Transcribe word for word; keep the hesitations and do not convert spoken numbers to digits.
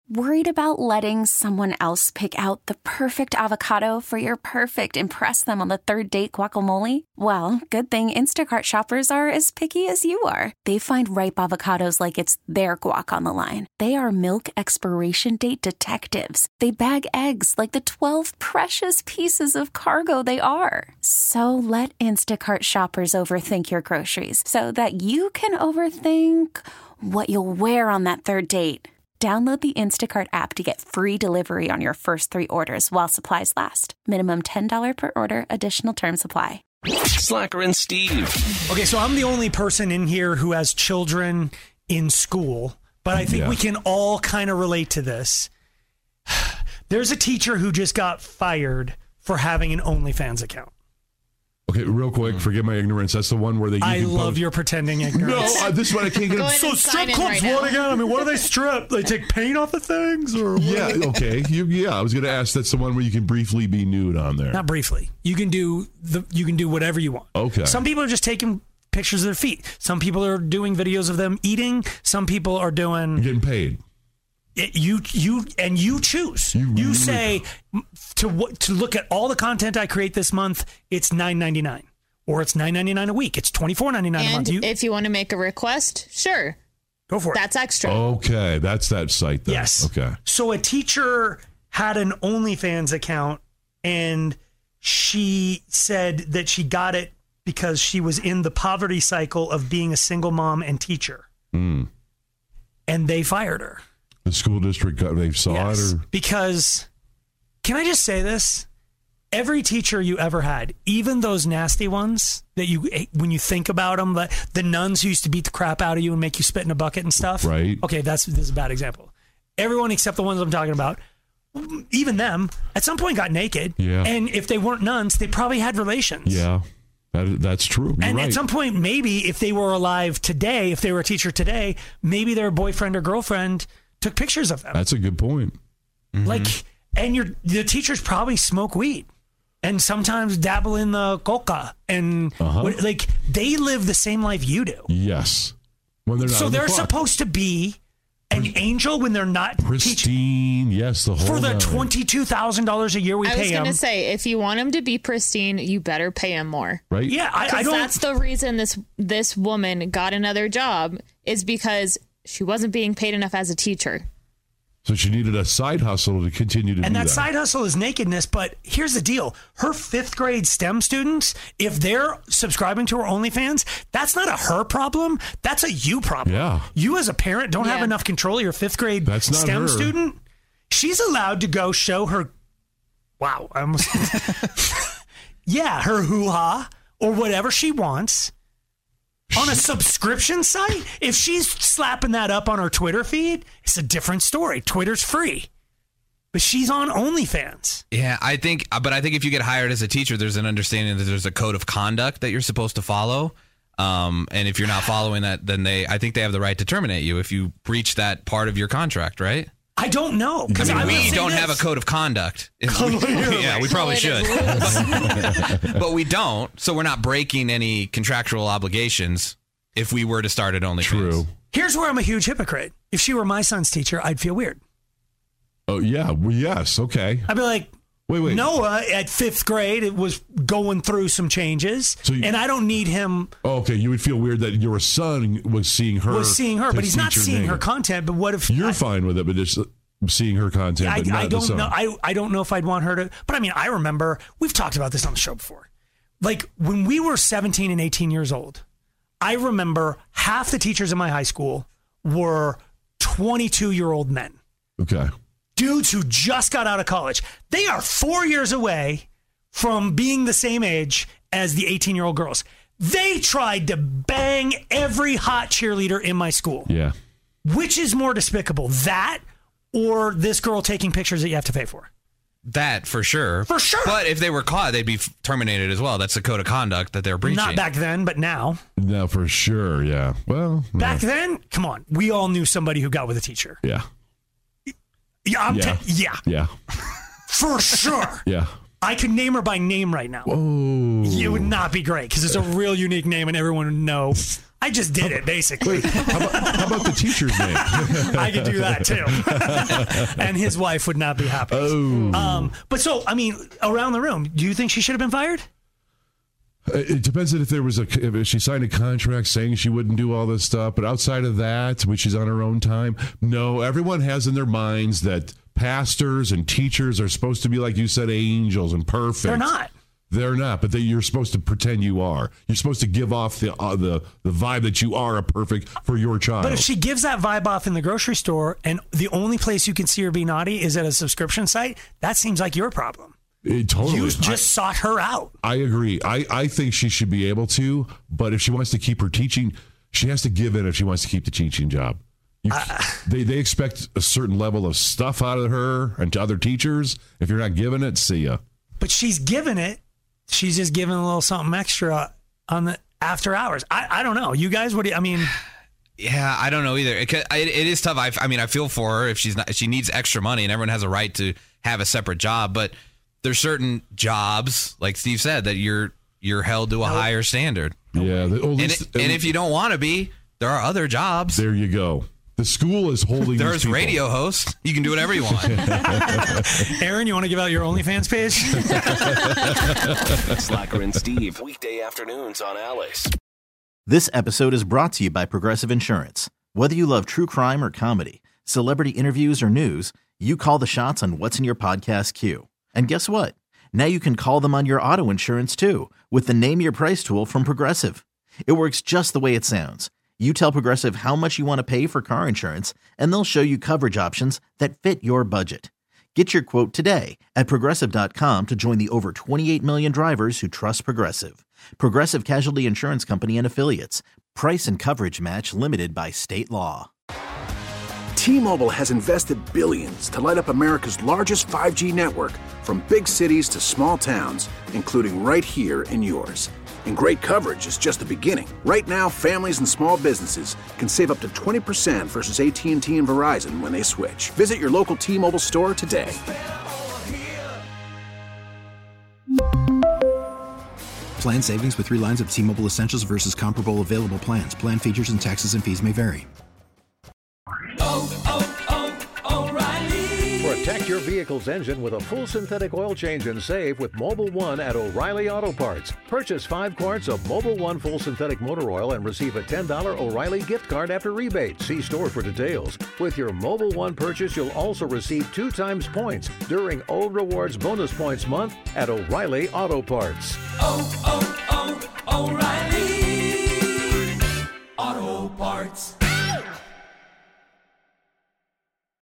Worried about letting someone else pick out the perfect avocado for your perfect impress them on the third date guacamole? Well, good thing Instacart shoppers are as picky as you are. They find ripe avocados like it's their guac on the line. They are milk expiration date detectives. They bag eggs like the twelve precious pieces of cargo they are. So let Instacart shoppers overthink your groceries so that you can overthink what you'll wear on that third date. Download the Instacart app to get free delivery on your first three orders while supplies last. Minimum ten dollars per order. Additional terms apply. Slacker and Steve. Okay, so I'm the only person in here who has children in school, but I think Yeah. we can all kind of relate to this. There's a teacher who just got fired for having an OnlyFans account. Okay, real quick, forgive my ignorance. That's the one where they. I you can love post- your pretending ignorance. No, uh, this one I can't get. Go ahead So and strip sign in clubs, right what now. again? I mean, what do they strip? They take paint off of things, or what? Yeah, okay. You, yeah, I was going to ask. That's the one where you can briefly be nude on there. Not briefly. You can do the. You can do whatever you want. Okay. Some people are just taking pictures of their feet. Some people are doing videos of them eating. Some people are doing. You're getting paid. It, you you and you choose. You You, really- say to what to look at all the content I create this month. It's nine ninety-nine, or it's nine ninety-nine a week. It's twenty-four ninety-nine a month. And You if you want to make a request, sure, go for it. that's extra. Okay, that's that site then. Yes. Okay. So a teacher had an OnlyFans account, and she said that she got it because she was in the poverty cycle of being a single mom and teacher, Mm. and they fired her. The school district got they saw Yes, it, or because can I just say this? Every teacher you ever had, even those nasty ones that you, when you think about them, the, the nuns who used to beat the crap out of you and make you spit in a bucket and stuff. Right. Okay, that's this is a bad example. Everyone except the ones I'm talking about, even them, at some point got naked. Yeah. And if they weren't nuns, they probably had relations. yeah, that, that's true. You're And right. at some point, maybe if they were alive today, if they were a teacher today, maybe their boyfriend or girlfriend took pictures of them. That's a good point. Like, and your the teachers probably smoke weed and sometimes dabble in the coca, and Uh-huh. what- like they live the same life you do. Yes. When they're not So on the they're clock. supposed to be an angel when they're not teaching pristine. Yes, the whole for the nine. twenty-two thousand dollars a year we I was pay going them. to say, if you want him to be pristine, you better pay him more. Right. Yeah, I, I Because don't. that's the reason this this woman got another job, is because she wasn't being paid enough as a teacher. So she needed a side hustle to continue to And do that that. side hustle is nakedness. But here's the deal. Her fifth grade STEM students, if they're subscribing to her OnlyFans, that's not a her problem. That's a you problem. Yeah. You as a parent don't have Yeah. enough control of your fifth grade That's not STEM her. student. She's allowed to go show her, wow, I almost, yeah, her hoo-ha or whatever she wants. On a subscription site, if she's slapping that up on her Twitter feed, it's a different story. Twitter's free. But she's on OnlyFans. Yeah, I think, but I think if you get hired as a teacher, there's an understanding that there's a code of conduct that you're supposed to follow. Um, and if you're not following that, then they, I think they have the right to terminate you if you breach that part of your contract, right? I don't know. I Because mean, I will we say don't this. have a code of conduct. Clearly. Yeah, we probably should. But, but we don't, so we're not breaking any contractual obligations if we were to start at OnlyFans. True. Here's where I'm a huge hypocrite. If she were my son's teacher, I'd feel weird. Oh yeah. Well, yes. Okay. I'd be like, Wait, wait. Noah at fifth grade it was going through some changes, So you- and I don't need him Oh, okay. You would feel weird that your son was seeing her. was seeing her, but his he's not teacher seeing her naked. content. But what if You're I, fine with it, but just seeing her content. I, but not I the don't son. know. I, I don't know if I'd want her to. But I mean, I remember we've talked about this on the show before. Like when we were seventeen and eighteen years old, I remember half the teachers in my high school were twenty-two year old men. Okay. Dudes who just got out of college. They are four years away from being the same age as the eighteen year old girls. They tried to bang every hot cheerleader in my school. Yeah. Which is more despicable, that or this girl taking pictures that you have to pay for? That for sure. For sure. But if they were caught, they'd be f- terminated as well. That's the code of conduct that they're breaching. Not back then, but now. No, for sure. Yeah. Well. no. Back then, come on. We all knew somebody who got with a teacher. Yeah. Yeah, I'm Yeah. te- yeah, Yeah. for sure. Yeah. I could name her by name right now. Oh. It would not be great because it's a real unique name and everyone would know I just did it, basically. Wait, how about, how about the teacher's name? I could do that, too. And his wife would not be happy. Oh. Um, but so, I mean, around the room, do you think she should have been fired? It depends on if there was a if she signed a contract saying she wouldn't do all this stuff. But outside of that, which is on her own time, no. Everyone has in their minds that pastors and teachers are supposed to be, like you said, angels and perfect. They're not. They're not, but they, you're supposed to pretend you are. You're supposed to give off the uh, the the vibe that you are a perfect for your child. But if she gives that vibe off in the grocery store and the only place you can see her be naughty is at a subscription site, that seems like your problem. It, totally. You just I, sought her out. I agree. I, I think she should be able to, but if she wants to keep her teaching, she has to give in if she wants to keep the teaching job. You, uh, they they expect a certain level of stuff out of her and to other teachers. If you're not giving it, see ya. But she's giving it. She's just giving a little something extra on the after hours. I, I don't know. You guys, what do you, I mean? Yeah, I don't know either. It, it, it is tough. I, I mean, I feel for her if she's not, if she needs extra money, and everyone has a right to have a separate job. But there's certain jobs, like Steve said, that you're you're held to a higher standard. Yeah, the, and, it, and if you don't want to be, there are other jobs. There you go. The school is holding. There's radio hosts. You can do whatever you want. Aaron, you want to give out your OnlyFans page? Slacker and Steve, weekday afternoons on Alice. This episode is brought to you by Progressive Insurance. Whether you love true crime or comedy, celebrity interviews or news, you call the shots on what's in your podcast queue. And guess what? Now you can call them on your auto insurance too with the Name Your Price tool from Progressive. It works just the way it sounds. You tell Progressive how much you want to pay for car insurance, and they'll show you coverage options that fit your budget. Get your quote today at Progressive dot com to join the over twenty-eight million drivers who trust Progressive. Progressive Casualty Insurance Company and Affiliates. Price and coverage match limited by state law. T-Mobile has invested billions to light up America's largest five G network, from big cities to small towns, including right here in yours. And great coverage is just the beginning. Right now, families and small businesses can save up to twenty percent versus A T and T and Verizon when they switch. Visit your local T-Mobile store today. Plan savings with three lines of T-Mobile Essentials versus comparable available plans. Plan features and taxes and fees may vary. Oh, oh, oh, O'Reilly. Protect your vehicle's engine with a full synthetic oil change and save with Mobil one at O'Reilly Auto Parts. Purchase five quarts of Mobil one full synthetic motor oil and receive a ten dollars O'Reilly gift card after rebate. See store for details. With your Mobil one purchase, you'll also receive two times points during O Rewards Bonus Points Month at O'Reilly Auto Parts. Oh, oh, oh, O'Reilly.